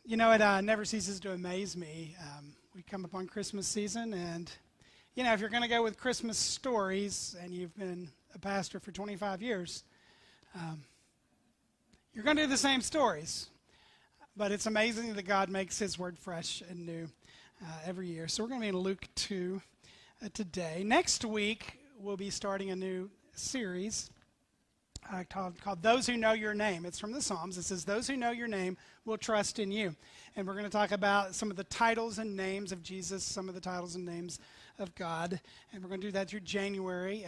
You know, it never ceases to amaze me. We come upon Christmas season, and, you know, if you're going to go with Christmas stories, and you've been a pastor for 25 years, you're going to do the same stories. But it's amazing that God makes His Word fresh and new every year. So we're going to be in Luke 2 today. Next week, we'll be starting a new series called Those Who Know Your Name. It's from the Psalms. It says, those who know your name will trust in you. And we're going to talk about some of the titles and names of Jesus, some of the titles and names of God. And we're going to do that through January.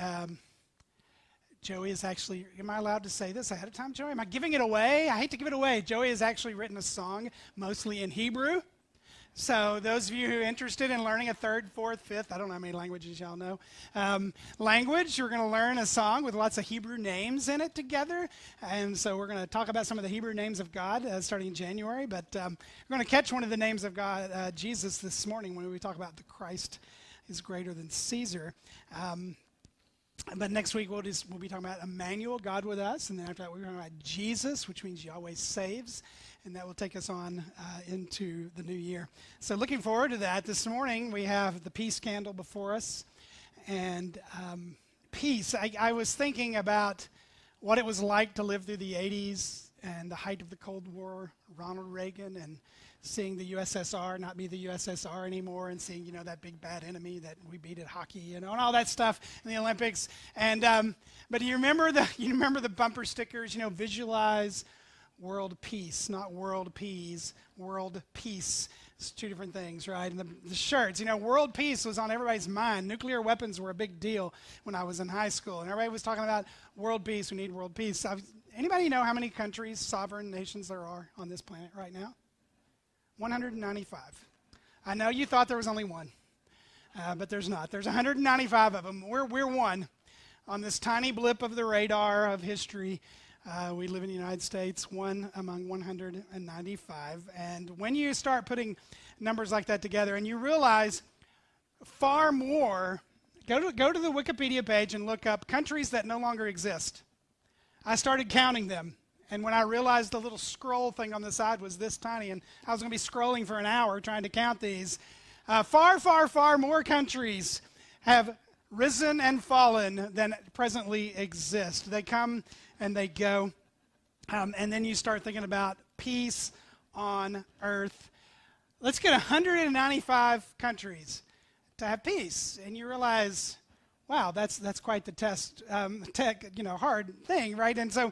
Joey is actually, am I allowed to say this ahead of time, Joey? Am I giving it away? I hate to give it away. Joey has actually written a song, mostly in Hebrew. So those of you who are interested in learning a third, fourth, fifth, I don't know how many languages y'all know, language, you're going to learn a song with lots of Hebrew names in it together. And so we're going to talk about some of the Hebrew names of God starting in January. But we're going to catch one of the names of God, Jesus, this morning when we talk about the Christ is greater than Caesar. But next week we'll be talking about Emmanuel, God with us. And then after that we're talking about Jesus, which means Yahweh saves. And that will take us on into the new year. So looking forward to that. This morning we have the peace candle before us. And peace. I was thinking about what it was like to live through the 80s and the height of the Cold War, Ronald Reagan, and seeing the USSR not be the USSR anymore, and seeing, you know, that big bad enemy that we beat at hockey, you know, and all that stuff in the Olympics. And but do you remember the bumper stickers? You know, visualize world peace, not world peas, world peace. It's two different things, right? And the shirts, you know, world peace was on everybody's mind. Nuclear weapons were a big deal when I was in high school, and everybody was talking about world peace. We need world peace. Anybody know how many countries, sovereign nations there are on this planet right now? 195. I know you thought there was only one, but there's not. There's 195 of them. We're one on this tiny blip of the radar of history. We live in the United States, one among 195. And when you start putting numbers like that together and you realize far more, go to the Wikipedia page and look up countries that no longer exist. I started counting them. And when I realized the little scroll thing on the side was this tiny, and I was going to be scrolling for an hour trying to count these, far, far, far more countries have risen and fallen than presently exist. They come and they go. And then you start thinking about peace on earth. Let's get 195 countries to have peace. And you realize, wow, that's quite the hard thing, right? And so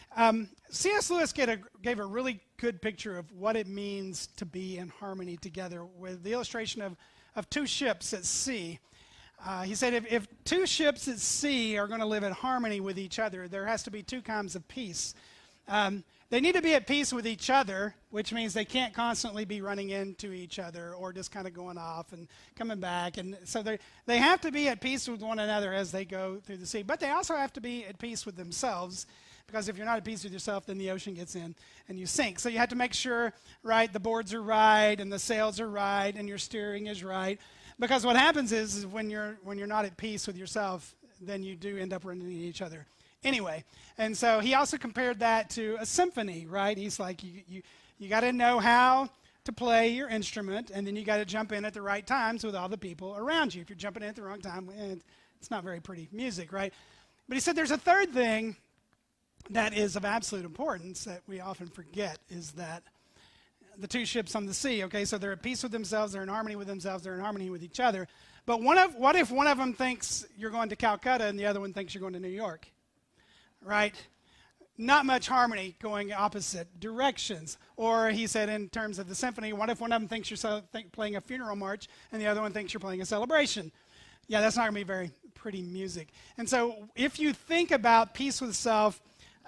C.S. Lewis gave a really good picture of what it means to be in harmony together with the illustration of two ships at sea. He said if two ships at sea are going to live in harmony with each other, there has to be two kinds of peace. They need to be at peace with each other, which means they can't constantly be running into each other or just kind of going off and coming back. And so they have to be at peace with one another as they go through the sea. But they also have to be at peace with themselves, because if you're not at peace with yourself, then the ocean gets in and you sink. So you have to make sure, right, the boards are right and the sails are right and your steering is right. Because what happens is when you're not at peace with yourself, then you do end up running into each other anyway. And so he also compared that to a symphony, right? He's like, you got to know how to play your instrument, and then you got to jump in at the right times with all the people around you. If you're jumping in at the wrong time, it's not very pretty music, right? But he said there's a third thing that is of absolute importance that we often forget, is that the two ships on the sea, okay, so they're at peace with themselves, they're in harmony with themselves, they're in harmony with each other. But what if one of them thinks you're going to Calcutta and the other one thinks you're going to New York, right? Not much harmony, going opposite directions. Or he said in terms of the symphony, what if one of them thinks you're playing a funeral march and the other one thinks you're playing a celebration? Yeah, that's not going to be very pretty music. And so if you think about peace with self,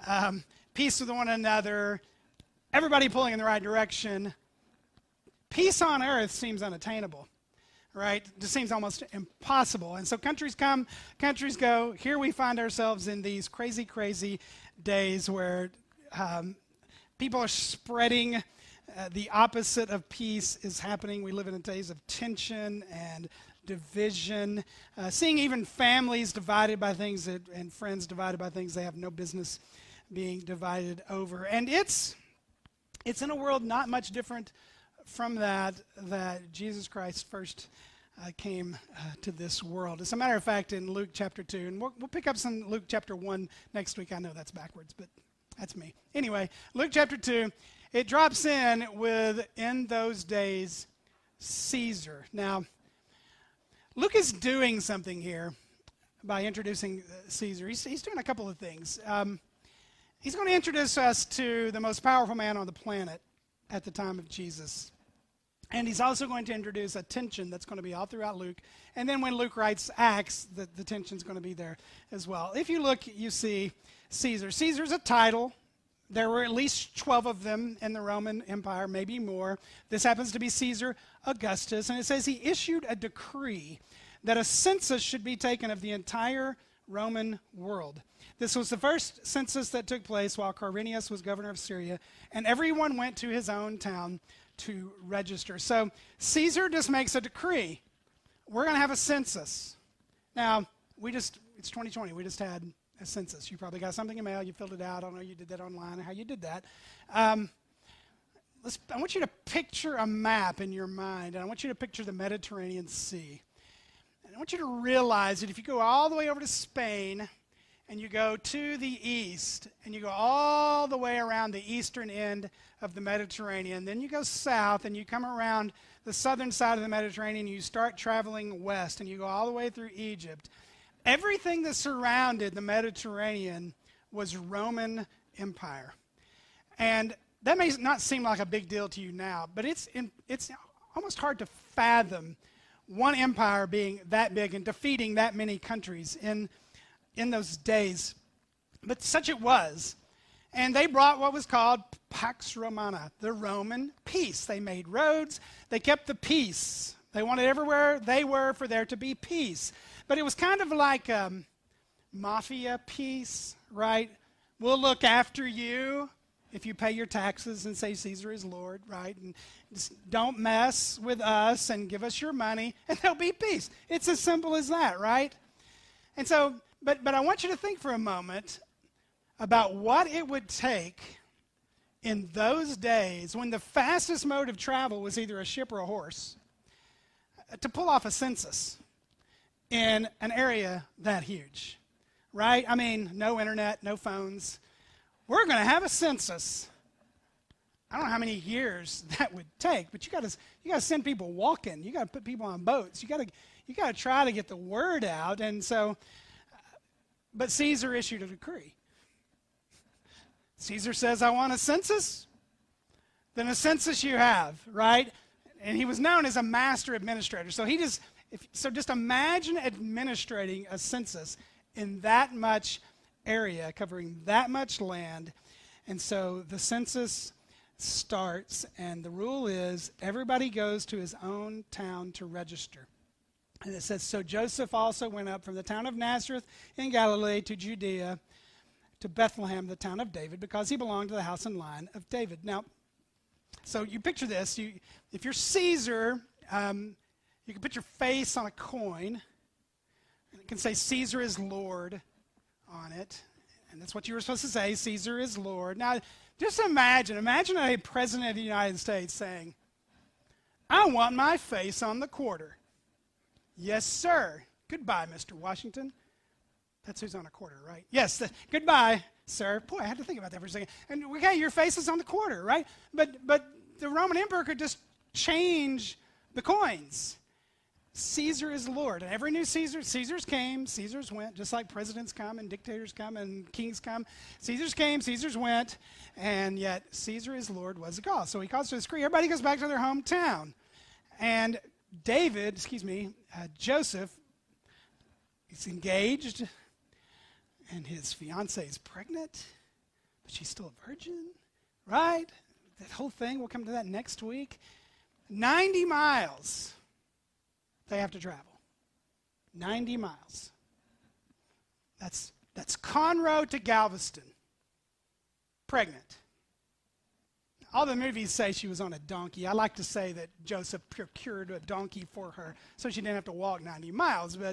peace with one another, everybody pulling in the right direction, peace on earth seems unattainable, right? It just seems almost impossible. And so countries come, countries go. Here we find ourselves in these crazy, crazy days where people are spreading. The opposite of peace is happening. We live in days of tension and division, seeing even families divided by things and friends divided by things they have no business being divided over. And it's It's in a world not much different from that Jesus Christ first came to this world. As a matter of fact, in Luke chapter 2, and we'll pick up some Luke chapter 1 next week. I know that's backwards, but that's me. Anyway, Luke chapter 2, it drops in with, in those days, Caesar. Now, Luke is doing something here by introducing Caesar. He's doing a couple of things. He's going to introduce us to the most powerful man on the planet at the time of Jesus. And he's also going to introduce a tension that's going to be all throughout Luke. And then when Luke writes Acts, the tension's going to be there as well. If you look, you see Caesar. Caesar's a title. There were at least 12 of them in the Roman Empire, maybe more. This happens to be Caesar Augustus. And it says he issued a decree that a census should be taken of the entire Roman world. This was the first census that took place while Quirinius was governor of Syria, and everyone went to his own town to register. So Caesar just makes a decree. We're going to have a census. Now, it's 2020. We just had a census. You probably got something in mail. You filled it out. I don't know, you did that online, how you did that. I want you to picture a map in your mind, and I want you to picture the Mediterranean Sea. And I want you to realize that if you go all the way over to Spain, and you go to the east, and you go all the way around the eastern end of the Mediterranean, then you go south, and you come around the southern side of the Mediterranean, and you start traveling west, and you go all the way through Egypt. Everything that surrounded the Mediterranean was Roman Empire. And that may not seem like a big deal to you now, but it's almost hard to fathom one empire being that big and defeating that many countries in those days. But such it was. And they brought what was called Pax Romana, the Roman peace. They made roads. They kept the peace. They wanted everywhere they were for there to be peace. But it was kind of like mafia peace, right? We'll look after you if you pay your taxes and say Caesar is Lord, right? And just don't mess with us and give us your money, and there'll be peace. It's as simple as that, right? And so, but I want you to think for a moment about what it would take in those days when the fastest mode of travel was either a ship or a horse to pull off a census in an area that huge, right? I mean, no internet, no phones. We're going to have a census. I don't know how many years that would take, but you got to send people walking. You got to put people on boats. You got to try to get the word out. And so, but Caesar issued a decree. Caesar says, I want a census. Then a census you have, right? And he was known as a master administrator. So just imagine administrating a census in that much area, covering that much land. And so the census starts, and the rule is everybody goes to his own town to register. And it says, so Joseph also went up from the town of Nazareth in Galilee to Judea, to Bethlehem, the town of David, because he belonged to the house and line of David. Now, so you picture this. If you're Caesar, you can put your face on a coin, and it can say Caesar is Lord on it. And that's what you were supposed to say, Caesar is Lord. Now, just imagine a president of the United States saying, I want my face on the quarter. Yes, sir. Goodbye, Mr. Washington. That's who's on a quarter, right? Yes, goodbye, sir. Boy, I had to think about that for a second. And okay, your face is on the quarter, right? But the Roman emperor could just change the coins. Caesar is Lord. And every new Caesars came, Caesars went, just like presidents come and dictators come and kings come. Caesars came, Caesars went, and yet Caesar is Lord was the call. So he calls to a decree. Everybody goes back to their hometown. And Joseph is engaged, and his fiancée is pregnant, but she's still a virgin, right? That whole thing, we'll come to that next week. 90 miles they have to travel. 90 miles. That's Conroe to Galveston. Pregnant. All the movies say she was on a donkey. I like to say that Joseph procured a donkey for her so she didn't have to walk 90 miles. But,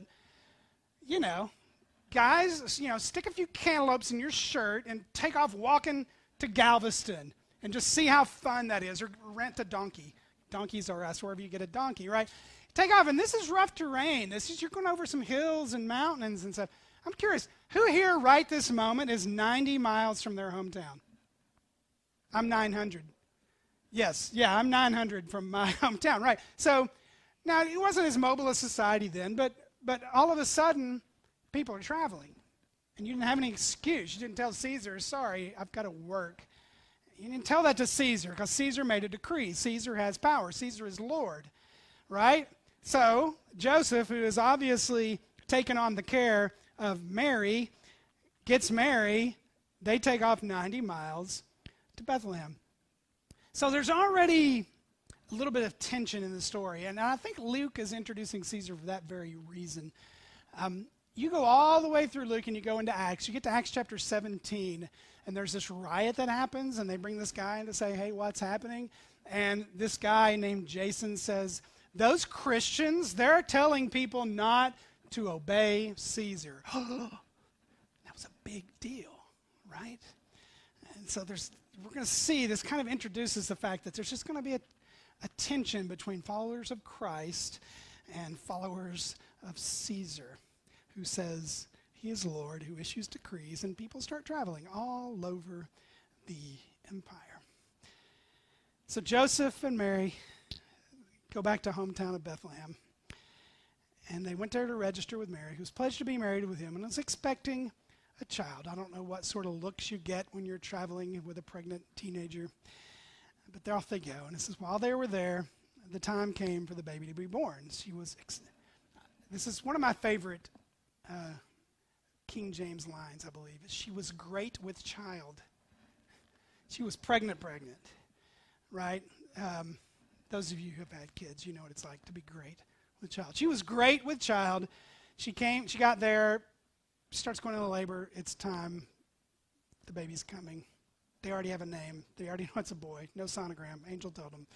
guys, stick a few cantaloupes in your shirt and take off walking to Galveston and just see how fun that is, or rent a donkey. Donkeys are us, wherever you get a donkey, right? Take off, and this is rough terrain. You're going over some hills and mountains and stuff. I'm curious, who here right this moment is 90 miles from their hometown? I'm 900. Yes, yeah, I'm 900 from my hometown, right? So now it wasn't as mobile a society then, but all of a sudden, people are traveling. And you didn't have any excuse. You didn't tell Caesar, sorry, I've got to work. You didn't tell that to Caesar because Caesar made a decree. Caesar has power. Caesar is Lord, right? So Joseph, who has obviously taken on the care of Mary, gets Mary. They take off 90 miles to Bethlehem. So there's already a little bit of tension in the story. And I think Luke is introducing Caesar for that very reason. You go all the way through Luke and you go into Acts. You get to Acts chapter 17, and there's this riot that happens, and they bring this guy in to say, hey, what's happening? And this guy named Jason says, those Christians, they're telling people not to obey Caesar. That was a big deal, right? And so we're going to see, this kind of introduces the fact that there's just going to be a tension between followers of Christ and followers of Caesar, who says he is Lord, who issues decrees, and people start traveling all over the empire. So Joseph and Mary go back to hometown of Bethlehem, and they went there to register with Mary, who's pledged to be married with him and was expecting a child. I don't know what sort of looks you get when you're traveling with a pregnant teenager, but off they go. And it says, while they were there, the time came for the baby to be born. This is one of my favorite King James lines, I believe. She was great with child. She was pregnant, right? Those of you who have had kids, you know what it's like to be great with child. She was great with child. She got there, starts going into labor. It's time. The baby's coming. They already have a name. They already know it's a boy. No sonogram. Angel told them.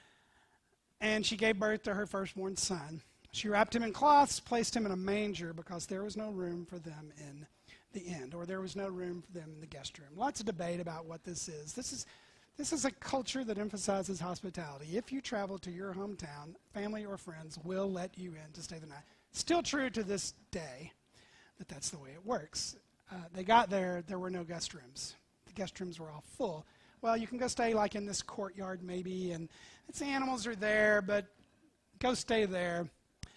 And she gave birth to her firstborn son. She wrapped him in cloths, placed him in a manger because there was no room for them in the inn, or there was no room for them in the guest room. Lots of debate about what this is. This is a culture that emphasizes hospitality. If you travel to your hometown, family or friends will let you in to stay the night. Still true to this day that that's the way it works. They got there were no guest rooms. The guest rooms were all full. Well, you can go stay like in this courtyard maybe, and the animals are there, but go stay there.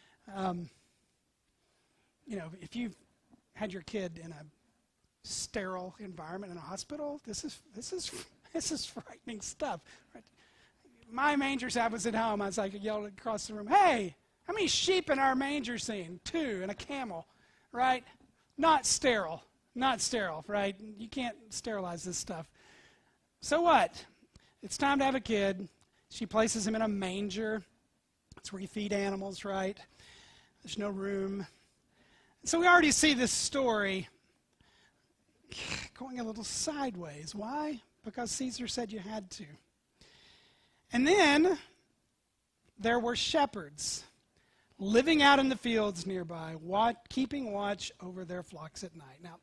If you've had your kid in a sterile environment in a hospital, this is frightening stuff. Right? My manger set was at home. I was like, yelled across the room, hey, how many sheep in our manger scene? 2 and a camel, right? Not sterile, right? You can't sterilize this stuff. So what? It's time to have a kid. She places him in a manger. That's where you feed animals, right? There's no room. So we already see this story going a little sideways. Why? Because Caesar said you had to. And then there were shepherds living out in the fields nearby, keeping watch over their flocks at night. Now,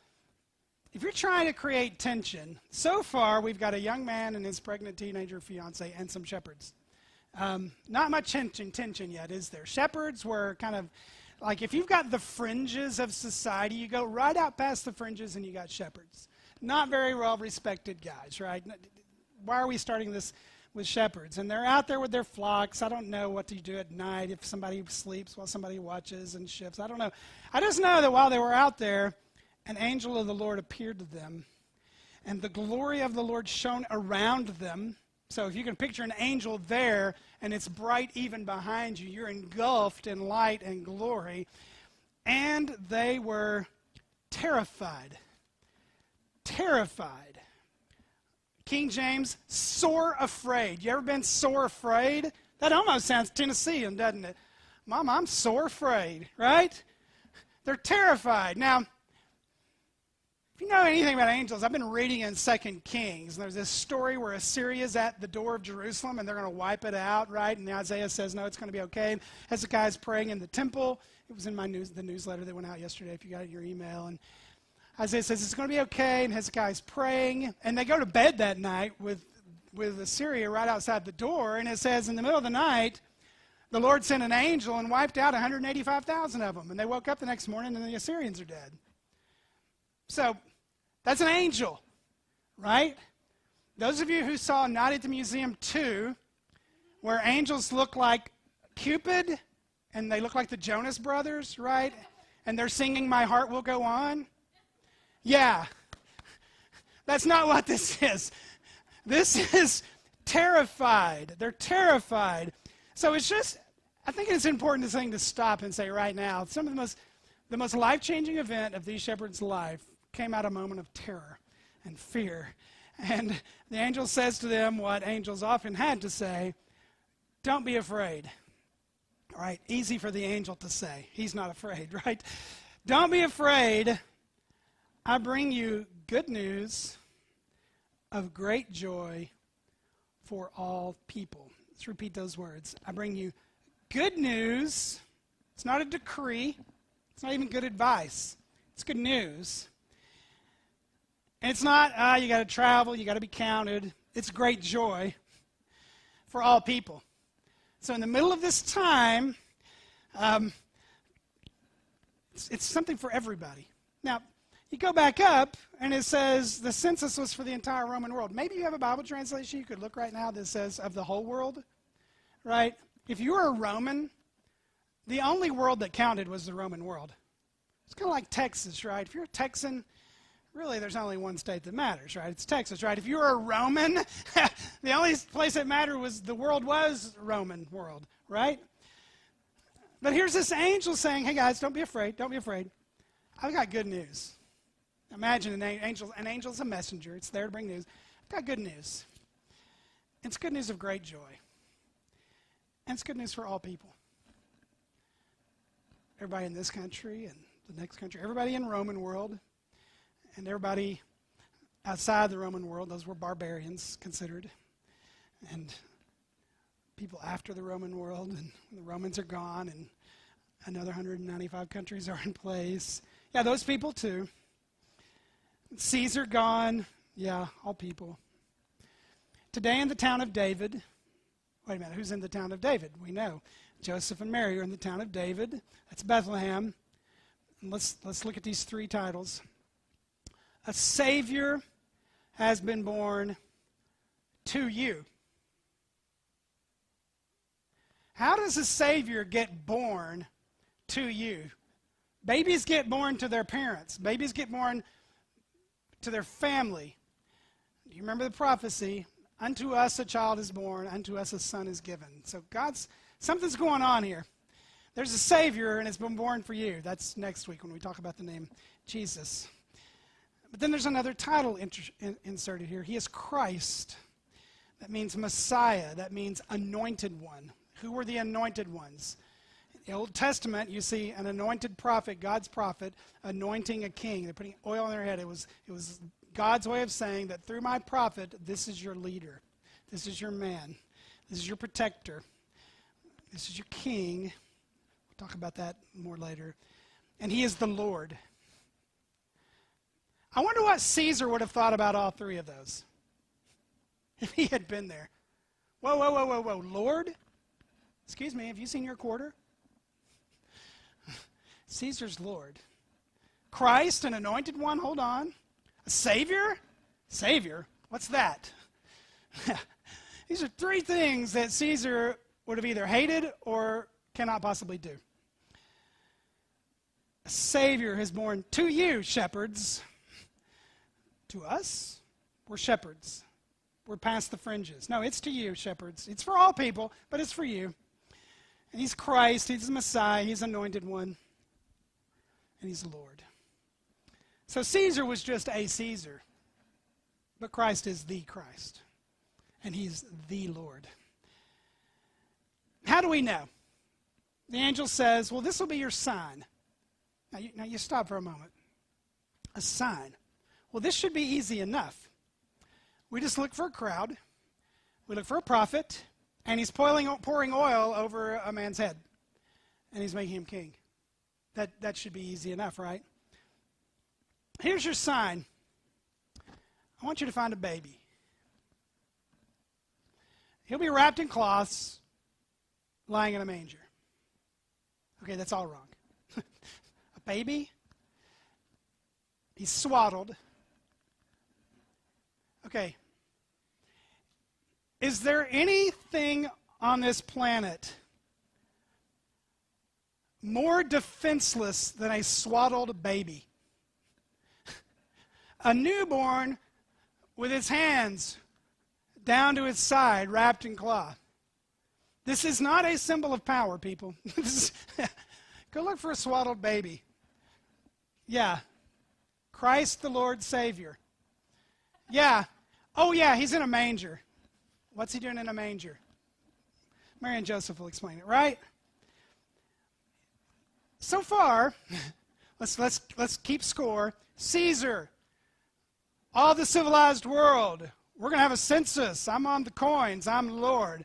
if you're trying to create tension, so far we've got a young man and his pregnant teenager fiance and some shepherds. Not much tension yet, is there? Shepherds were kind of like, if you've got the fringes of society, you go right out past the fringes and you got shepherds. Not very well-respected guys, right? Why are we starting this with shepherds? And they're out there with their flocks. I don't know what to do at night if somebody sleeps while somebody watches and shifts. I don't know. I just know that while they were out there, an angel of the Lord appeared to them, and the glory of the Lord shone around them. So if you can picture an angel there, and it's bright even behind you, you're engulfed in light and glory. And they were terrified. Terrified. King James, sore afraid. You ever been sore afraid? That almost sounds Tennessean, doesn't it? Mom, I'm sore afraid, right? They're terrified. Now, if you know anything about angels, I've been reading in 2 Kings, and there's this story where Assyria's at the door of Jerusalem, and they're going to wipe it out, right? And Isaiah says, no, it's going to be okay. Hezekiah's praying in the temple. It was in the newsletter that went out yesterday, if you got it in your email. And Isaiah says, it's going to be okay, and Hezekiah's praying. And they go to bed that night with with Assyria right outside the door, and it says in the middle of the night, the Lord sent an angel and wiped out 185,000 of them. And they woke up the next morning and the Assyrians are dead. So that's an angel, right? Those of you who saw Night at the Museum 2, where angels look like Cupid and they look like the Jonas Brothers, right? And they're singing My Heart Will Go On. Yeah, that's not what this is. This is terrified. They're terrified. So it's just, I think it's important thing to stop and say right now, some of the most life-changing event of these shepherds' life came out of a moment of terror and fear. And the angel says to them what angels often had to say, don't be afraid. All right, easy for the angel to say. He's not afraid, right? Don't be afraid. I bring you good news of great joy for all people. Let's repeat those words. I bring you good news. It's not a decree. It's not even good advice. It's good news. And it's not, you got to travel, you got to be counted. It's great joy for all people. So in the middle of this time, it's something for everybody. Now, you go back up, and it says the census was for the entire Roman world. Maybe you have a Bible translation you could look right now that says of the whole world, right? If you were a Roman, the only world that counted was the Roman world. It's kind of like Texas, right? If you're a Texan, really there's only one state that matters, right? It's Texas, right? If you were a Roman, the only place that mattered was the world was Roman world, right? But here's this angel saying, hey guys, don't be afraid, don't be afraid. I've got good news. Imagine an angel's a messenger. It's there to bring news. I've got good news. It's good news of great joy. And it's good news for all people. Everybody in this country and the next country, everybody in Roman world, and everybody outside the Roman world, those were barbarians considered. And people after the Roman world, and the Romans are gone, and another 195 countries are in place. Yeah, those people too. Caesar gone. Yeah, all people. Today in the town of David, wait a minute, who's in the town of David? We know. Joseph and Mary are in the town of David. That's Bethlehem. And let's look at these three titles. A Savior has been born to you. How does a Savior get born to you? Babies get born to their parents. Babies get born to their family. Do you remember the prophecy? Unto us a child is born, unto us a son is given. So something's going on here. There's a Savior, and it's been born for you. That's next week when we talk about the name Jesus. But then there's another title inserted here. He is Christ. That means Messiah. That means anointed one. Who were the anointed ones? In the Old Testament, you see an anointed prophet, God's prophet, anointing a king. They're putting oil on their head. It was God's way of saying that through my prophet, this is your leader. This is your man. This is your protector. This is your king. We'll talk about that more later. And he is the Lord. I wonder what Caesar would have thought about all three of those if he had been there. Whoa. Lord? Excuse me, have you seen your quarter? Caesar's Lord. Christ, an anointed one, hold on. A Savior? Savior? What's that? These are three things that Caesar would have either hated or cannot possibly do. A Savior is born to you, shepherds. To us, we're shepherds. We're past the fringes. No, it's to you, shepherds. It's for all people, but it's for you. And he's Christ. He's the Messiah. He's anointed one. And he's Lord. So Caesar was just a Caesar. But Christ is the Christ. And he's the Lord. How do we know? The angel says, well, this will be your sign. Now you stop for a moment. A sign. Well, this should be easy enough. We just look for a crowd. We look for a prophet. And he's pouring oil over a man's head. And he's making him king. That should be easy enough, right? Here's your sign. I want you to find a baby. He'll be wrapped in cloths, lying in a manger. Okay, that's all wrong. A baby, he's swaddled. Okay. Is there anything on this planet more defenseless than a swaddled baby? A newborn with its hands down to its side, wrapped in cloth. This is not a symbol of power, people. Go look for a swaddled baby. Yeah. Christ the Lord Savior. Yeah. Oh, yeah, he's in a manger. What's he doing in a manger? Mary and Joseph will explain it, right? So far, let's keep score. Caesar, all the civilized world, we're going to have a census. I'm on the coins. I'm the Lord.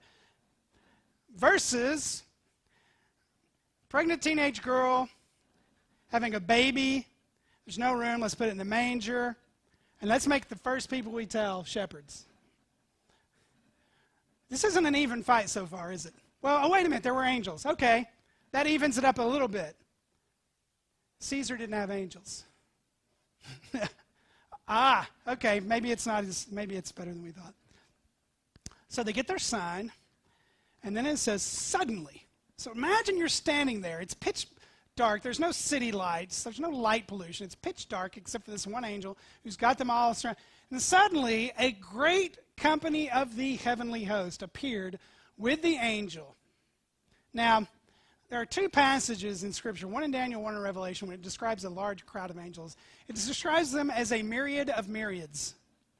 Versus pregnant teenage girl having a baby. There's no room. Let's put it in the manger. And let's make the first people we tell shepherds. This isn't an even fight so far, is it? Well, oh, wait a minute. There were angels. Okay. That evens it up a little bit. Caesar didn't have angels. Okay. Maybe it's better than we thought. So they get their sign. And then it says, suddenly. So imagine you're standing there. It's pitch dark. There's no city lights. There's no light pollution. It's pitch dark except for this one angel who's got them all surrounded. And suddenly, a great company of the heavenly host appeared with the angel. Now, there are two passages in Scripture, one in Daniel, one in Revelation, when it describes a large crowd of angels. It describes them as a myriad of myriads.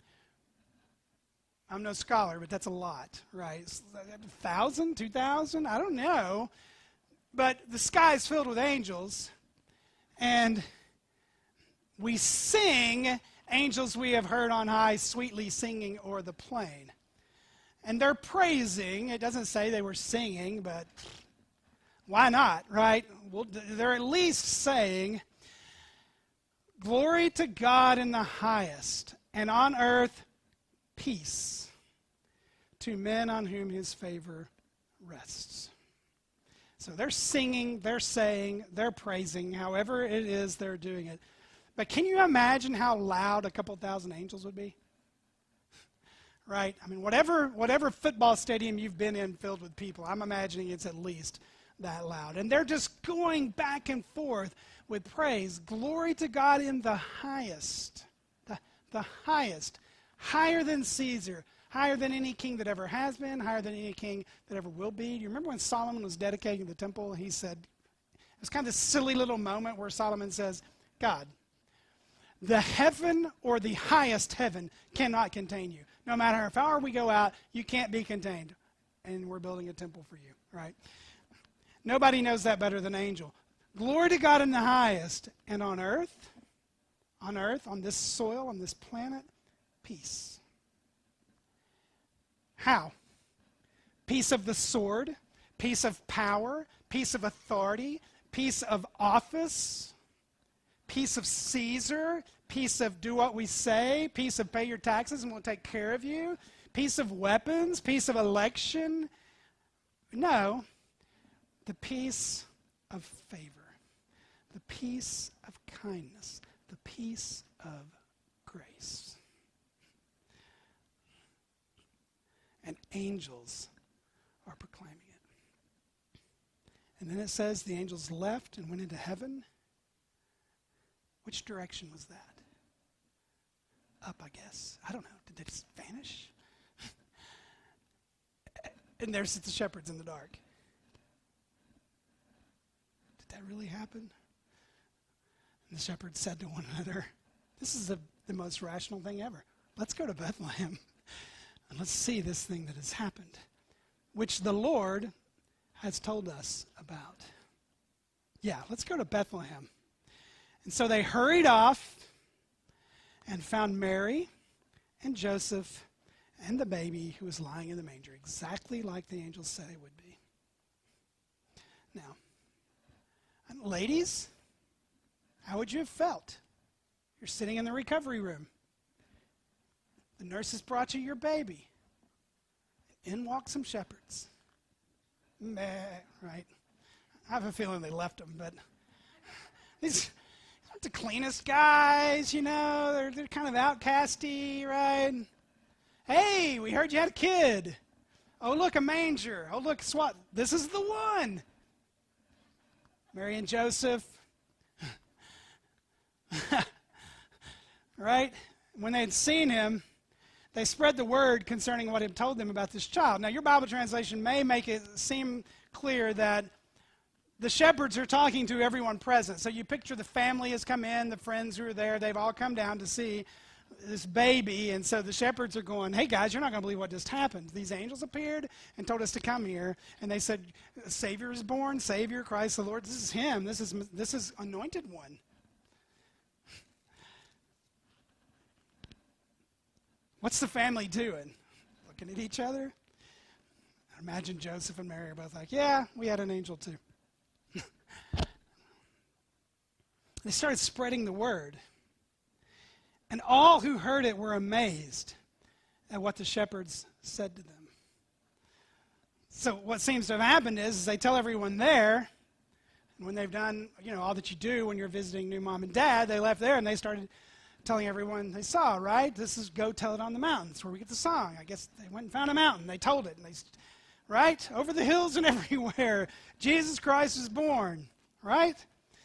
I'm no scholar, but that's a lot, right? 1,000, 2,000, I don't know. But the sky is filled with angels, and we sing, angels we have heard on high, sweetly singing o'er the plain. And they're praising. It doesn't say they were singing, but why not, right? Well, they're at least saying, glory to God in the highest, and on earth peace to men on whom his favor rests. So they're singing, they're saying, they're praising, however it is they're doing it. But can you imagine how loud a couple thousand angels would be? Right? I mean, whatever football stadium you've been in filled with people, I'm imagining it's at least that loud. And they're just going back and forth with praise. Glory to God in the highest. The highest. Higher than Caesar. Higher than any king that ever has been. Higher than any king that ever will be. Do you remember when Solomon was dedicating the temple? He said, it was kind of this silly little moment where Solomon says, God, the heaven or the highest heaven cannot contain you. No matter how far we go out, you can't be contained. And we're building a temple for you, right? Nobody knows that better than angel. Glory to God in the highest. And on earth, on this soil, on this planet, peace. How? Peace of the sword, peace of power, peace of authority, peace of office, peace of Caesar, peace of do what we say, peace of pay your taxes and we'll take care of you, peace of weapons, peace of election. No, the peace of favor, the peace of kindness, the peace of grace. And angels are proclaiming it. And then it says the angels left and went into heaven. Which direction was that? Up, I guess. I don't know. Did they just vanish? And there sit the shepherds in the dark. Did that really happen? And the shepherds said to one another, this is the most rational thing ever. Let's go to Bethlehem. And let's see this thing that has happened, which the Lord has told us about. Yeah, let's go to Bethlehem. And so they hurried off and found Mary and Joseph and the baby who was lying in the manger, exactly like the angels said it would be. Now, ladies, how would you have felt? You're sitting in the recovery room. The nurses brought you your baby. in walk some shepherds. Meh, right? I have a feeling they left them, but these aren't the cleanest guys, you know. They're kind of outcasty, right? Hey, we heard you had a kid. Oh, look, a manger. Oh, look, what? This is the one. Mary and Joseph. Right? When they had seen him, they spread the word concerning what he had told them about this child. Now, your Bible translation may make it seem clear that the shepherds are talking to everyone present. So you picture the family has come in, the friends who are there, they've all come down to see this baby. And so the shepherds are going, hey, guys, you're not going to believe what just happened. These angels appeared and told us to come here. And they said, Savior is born, Savior, Christ the Lord. This is him. This is anointed one. What's the family doing? Looking at each other? I imagine Joseph and Mary are both like, yeah, we had an angel too. They started spreading the word. And all who heard it were amazed at what the shepherds said to them. So what seems to have happened is they tell everyone there, and when they've done, all that you do when you're visiting new mom and dad, they left there and they started telling everyone they saw, right? This is go tell it on the mountains where we get the song. I guess they went and found a mountain. They told it. And right? Over the hills and everywhere, Jesus Christ is born, right?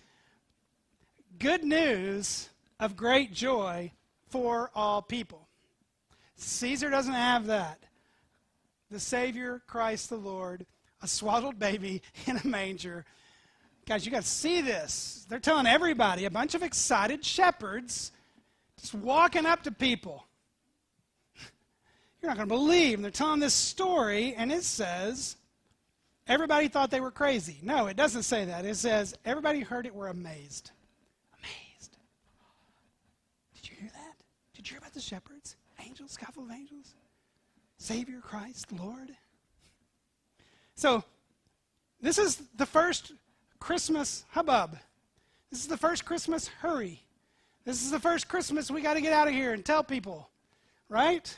Good news of great joy for all people. Caesar doesn't have that. The Savior, Christ the Lord, a swaddled baby in a manger. Guys, you got to see this. They're telling everybody, a bunch of excited shepherds just walking up to people. You're not going to believe. And they're telling this story, and it says, everybody thought they were crazy. No, it doesn't say that. It says, everybody heard it were amazed. Amazed. Did you hear that? Did you hear about the shepherds? Angels, sky full of angels? Savior, Christ, Lord. So, this is the first Christmas hubbub. This is the first Christmas hurry. This is the first Christmas we got to get out of here and tell people, right?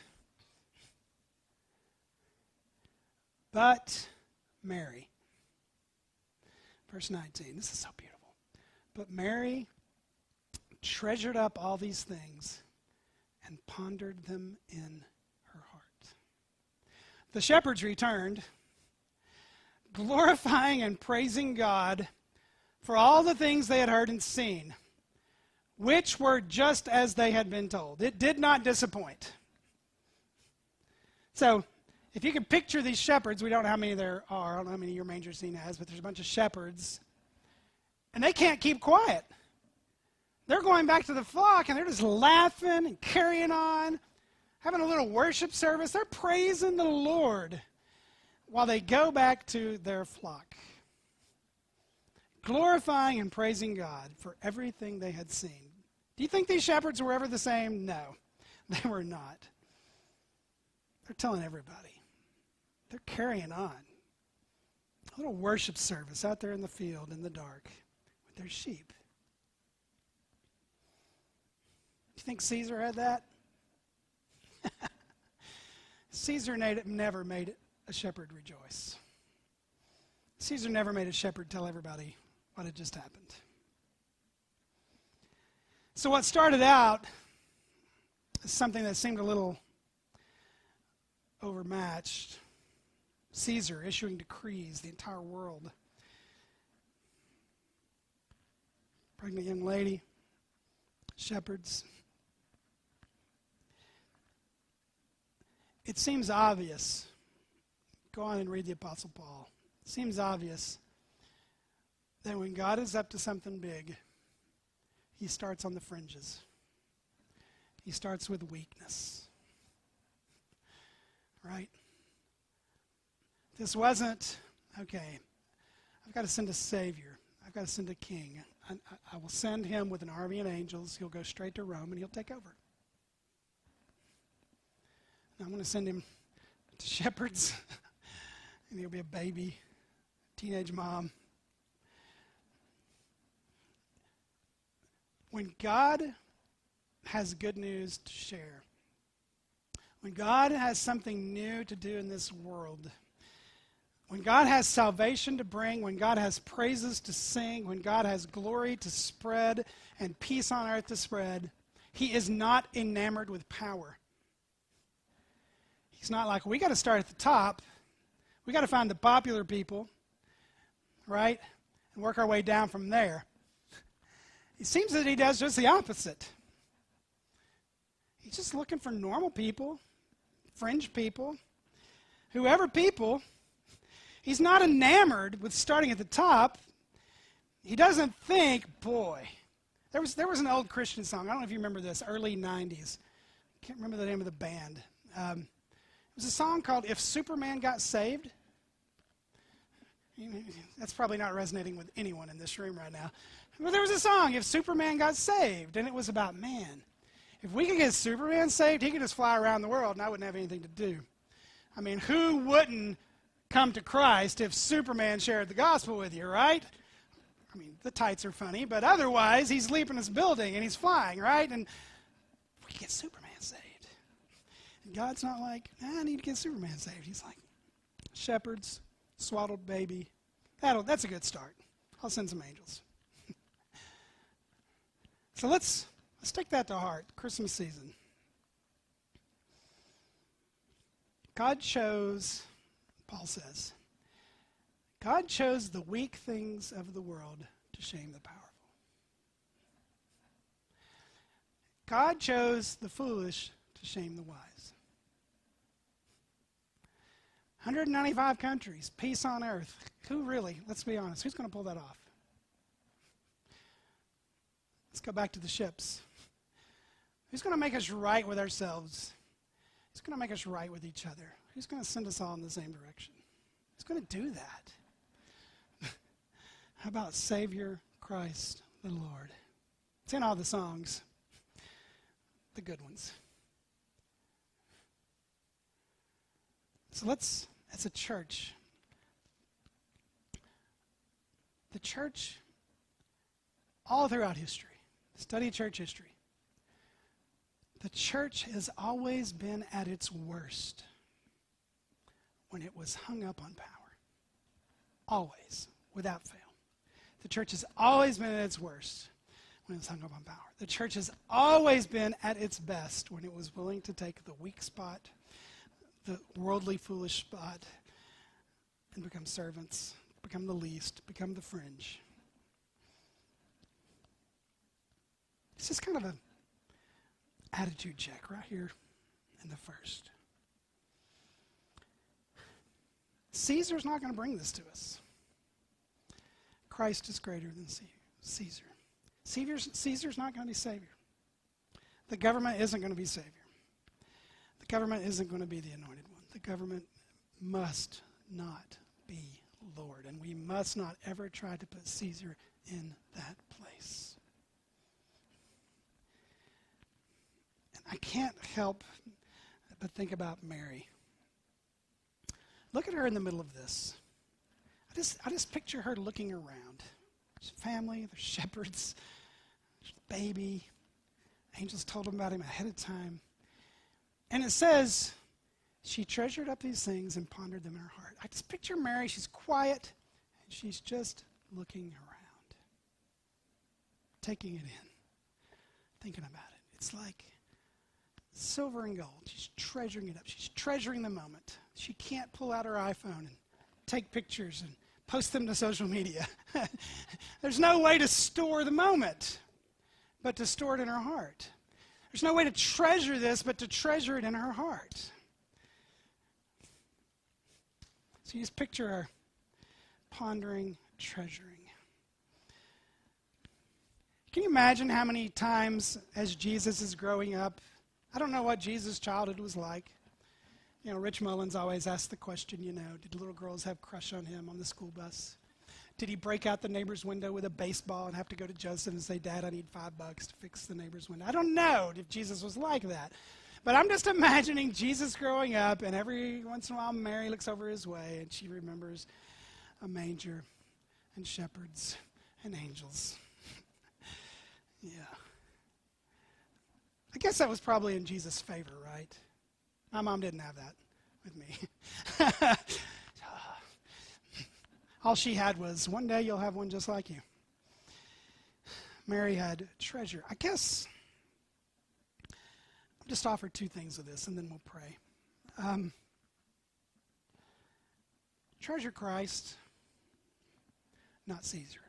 But Mary, verse 19, this is so beautiful. But Mary treasured up all these things and pondered them in her heart. The shepherds returned, glorifying and praising God for all the things they had heard and seen, which were just as they had been told. It did not disappoint. So, if you can picture these shepherds, we don't know how many there are. I don't know how many your manger scene has, but there's a bunch of shepherds. And they can't keep quiet. They're going back to the flock, and they're just laughing and carrying on, having a little worship service. They're praising the Lord while they go back to their flock, glorifying and praising God for everything they had seen. Do you think these shepherds were ever the same? No, they were not. They're telling everybody. They're carrying on. A little worship service out there in the field in the dark with their sheep. Do you think Caesar had that? Caesar never made a shepherd rejoice. Caesar never made a shepherd tell everybody what had just happened. So what started out as something that seemed a little overmatched, Caesar issuing decrees, the entire world. Pregnant young lady, shepherds. It seems obvious. Go on and read the Apostle Paul. It seems obvious that when God is up to something big, he starts on the fringes. He starts with weakness. Right? This wasn't, okay, I've got to send a Savior. I've got to send a king. I will send him with an army of angels. He'll go straight to Rome and he'll take over. And I'm going to send him to shepherds. And he'll be a baby, teenage mom. When God has good news to share, When God has something new to do in this world, when God has salvation to bring, when God has praises to sing, when God has glory to spread and peace on earth to spread, he is not enamored with power. He's not like, we got to start at the top. We got to find the popular people, right? And work our way down from there. It seems that he does just the opposite. He's just looking for normal people, fringe people, whoever people. He's not enamored with starting at the top. He doesn't think, boy. There was an old Christian song. I don't know if you remember this, early 90s. I can't remember the name of the band. It was a song called If Superman Got Saved. That's probably not resonating with anyone in this room right now. But there was a song, If Superman Got Saved, and it was about, man, if we could get Superman saved, he could just fly around the world and I wouldn't have anything to do. I mean, who wouldn't come to Christ if Superman shared the gospel with you, right? I mean, the tights are funny, but otherwise, he's leaping his building and he's flying, right? And we get Superman saved. And God's not like, I need to get Superman saved. He's like, shepherds, swaddled baby. That's a good start. I'll send some angels. So let's take that to heart, Christmas season. God chose, Paul says, God chose the weak things of the world to shame the powerful. God chose the foolish to shame the wise. 195 countries, peace on earth. Who really, let's be honest, who's going to pull that off? Let's go back to the ships. Who's going to make us right with ourselves? Who's going to make us right with each other? Who's going to send us all in the same direction? Who's going to do that? How about Savior Christ the Lord? It's in all the songs, the good ones. So let's, as a church, the church, all throughout history, study church history, the church has always been at its worst when it was hung up on power. Always, without fail. The church has always been at its worst when it was hung up on power. The church has always been at its best when it was willing to take the weak spot, the worldly foolish spot, and become servants, become the least, become the fringe. It's just kind of an attitude check right here in the first. Caesar's not going to bring this to us. Christ is greater than Caesar. Caesar's not going to be Savior. The government isn't going to be Savior. The government isn't going to be the anointed one. The government must not be Lord. And we must not ever try to put Caesar in that place. And I can't help but think about Mary. Look at her in the middle of this. I just picture her looking around. There's family, there's shepherds, there's a baby. Angels told him about him ahead of time. And it says, she treasured up these things and pondered them in her heart. I just picture Mary, she's quiet, and she's just looking around, taking it in, thinking about it. It's like silver and gold. She's treasuring it up. She's treasuring the moment. She can't pull out her iPhone and take pictures and post them to social media. There's no way to store the moment but to store it in her heart. There's no way to treasure this but to treasure it in her heart. So you just picture her pondering, treasuring. Can you imagine how many times as Jesus is growing up, I don't know what Jesus' childhood was like. You know, Rich Mullins always asks the question, did little girls have a crush on him on the school bus? Did he break out the neighbor's window with a baseball and have to go to Joseph and say, Dad, I need $5 to fix the neighbor's window? I don't know if Jesus was like that. But I'm just imagining Jesus growing up, and every once in a while Mary looks over his way, and she remembers a manger and shepherds and angels. Yeah. I guess that was probably in Jesus' favor, right? My mom didn't have that with me. All she had was, one day you'll have one just like you. Mary had treasure. I guess I'll just offer two things of this, and then we'll pray. Treasure Christ, not Caesar.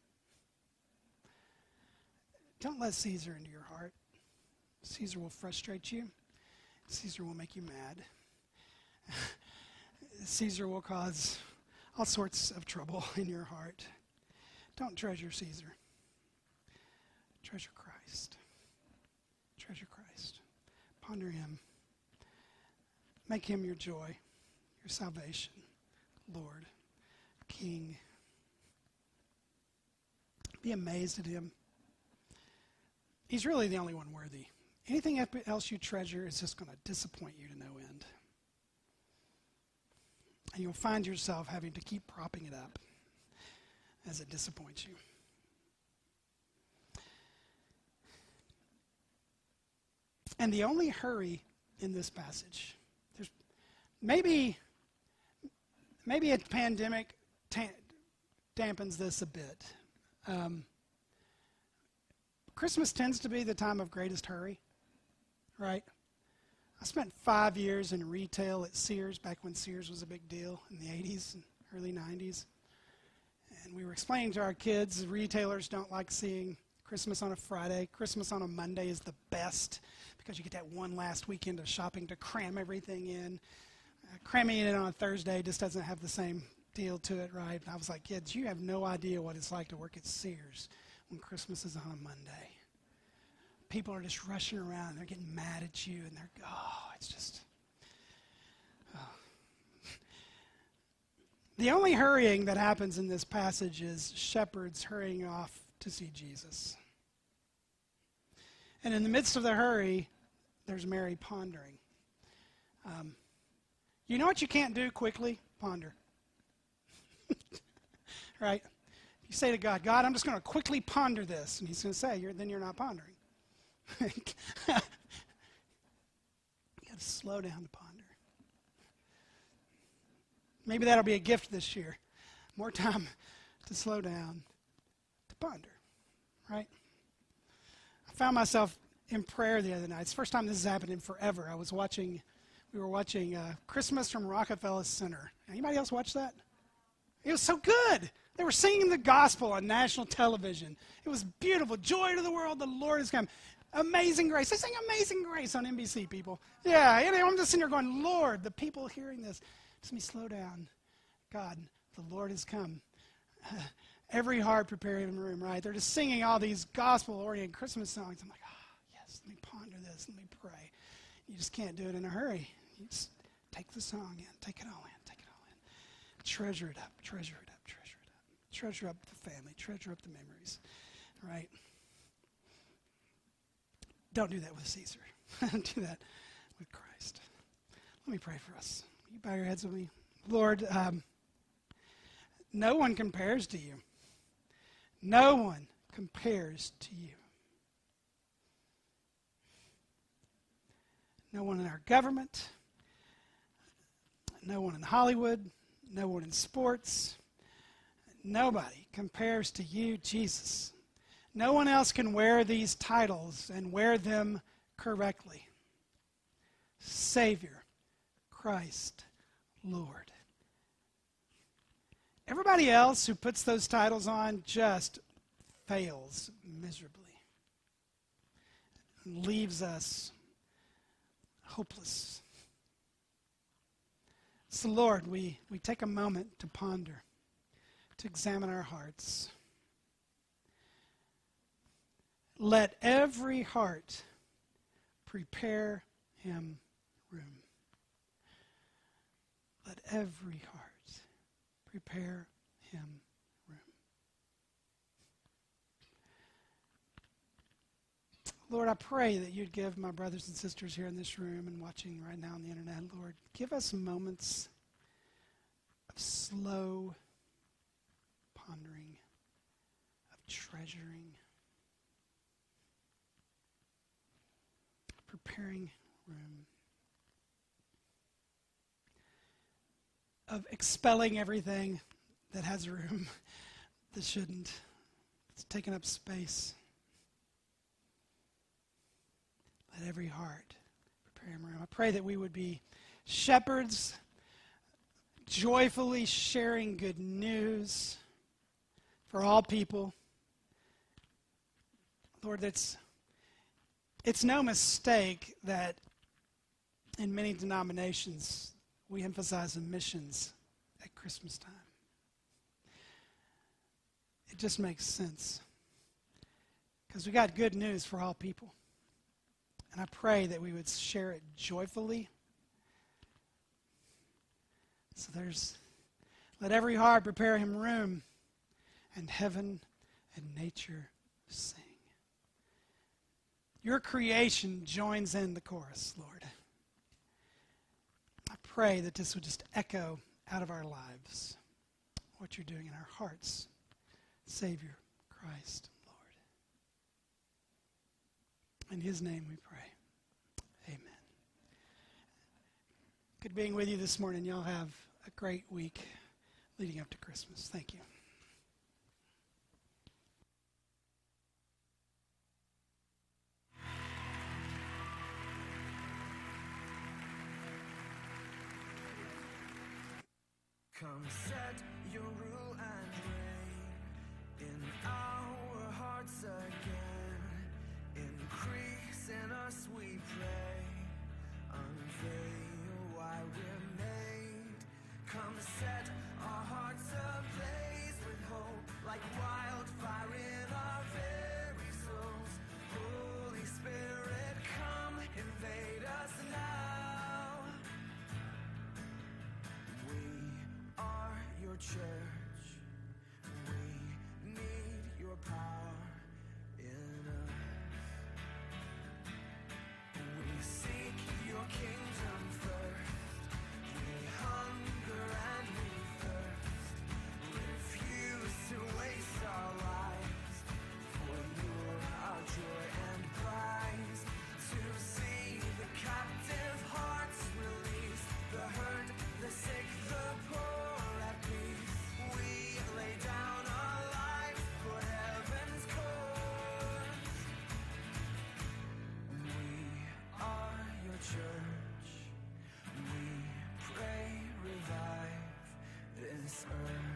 Don't let Caesar into your heart. Caesar will frustrate you. Caesar will make you mad. Caesar will cause all sorts of trouble in your heart. Don't treasure Caesar. Treasure Christ. Treasure Christ. Ponder him. Make him your joy, your salvation, Lord, King. Be amazed at him. He's really the only one worthy. Anything else you treasure is just going to disappoint you to no end. And you'll find yourself having to keep propping it up as it disappoints you. And the only hurry in this passage, there's maybe a pandemic dampens this a bit. Christmas tends to be the time of greatest hurry, right? I spent 5 years in retail at Sears, back when Sears was a big deal in the 80s and early 90s. And we were explaining to our kids, retailers don't like seeing Christmas on a Friday. Christmas on a Monday is the best because you get that one last weekend of shopping to cram everything in. Cramming it in on a Thursday just doesn't have the same deal to it, right? And I was like, kids, you have no idea what it's like to work at Sears when Christmas is on a Monday. People are just rushing around. They're getting mad at you, and it's just... The only hurrying that happens in this passage is shepherds hurrying off to see Jesus. And in the midst of the hurry, there's Mary pondering. You know what you can't do quickly? Ponder. Right? You say to God, God, I'm just going to quickly ponder this. And he's going to say, then you're not pondering. You got to slow down to ponder. Maybe that'll be a gift this year. More time to slow down to ponder. Right? I found myself in prayer the other night. It's the first time this has happened in forever. We were watching Christmas from Rockefeller Center. Anybody else watch that? It was so good. They were singing the gospel on national television. It was beautiful. Joy to the world, the Lord has come. Amazing Grace. They sing Amazing Grace on NBC, people. Yeah, I'm just sitting there going, Lord, the people hearing this, just let me slow down. God, the Lord has come. Every heart prepared in the room, right? They're just singing all these gospel-oriented Christmas songs. I'm like, yes, let me ponder this, let me pray. You just can't do it in a hurry. You just take the song in, take it all in, take it all in. Treasure it up, treasure it up, treasure it up. Treasure up the family, treasure up the memories, right? Don't do that with Caesar. Do that with Christ. Let me pray for us. You bow your heads with me. Lord, no one compares to you. No one compares to you. No one in our government, no one in Hollywood, no one in sports. Nobody compares to you, Jesus. No one else can wear these titles and wear them correctly. Savior, Christ, Lord. Everybody else who puts those titles on just fails miserably and leaves us hopeless. So, Lord, we take a moment to ponder, to examine our hearts. Let every heart prepare him room. Let every heart prepare him room. Lord, I pray that you'd give my brothers and sisters here in this room and watching right now on the internet, Lord, give us moments of slow pondering, of treasuring, preparing room. of expelling everything that has room that shouldn't. It's taking up space. Let every heart prepare him room. I pray that we would be shepherds, joyfully sharing good news for all people. Lord, it's no mistake that in many denominations we emphasize the missions at Christmas time. It just makes sense because we got good news for all people. And I pray that we would share it joyfully. So let every heart prepare him room, and heaven and nature sing. Your creation joins in the chorus, Lord. I pray that this would just echo out of our lives what you're doing in our hearts. Savior, Christ, Lord. In his name we pray. Amen. Good being with you this morning. Y'all have a great week leading up to Christmas. Thank you. Come set your rule and reign in our hearts again. Increase in us, we pray. Unveil why we're made. Come set our hearts ablaze with hope, like wildfire in our very souls. Holy Spirit, come invade us now. We are your church. We need your power in us. We seek your kingdom first. We hunger and we thirst. Refuse to waste our lives. For you're our joy and prize. To see the captive hearts released, the hurt, the sick, the poor at peace. We lay down our lives for heaven's cause. We are your church. We pray, revive this earth.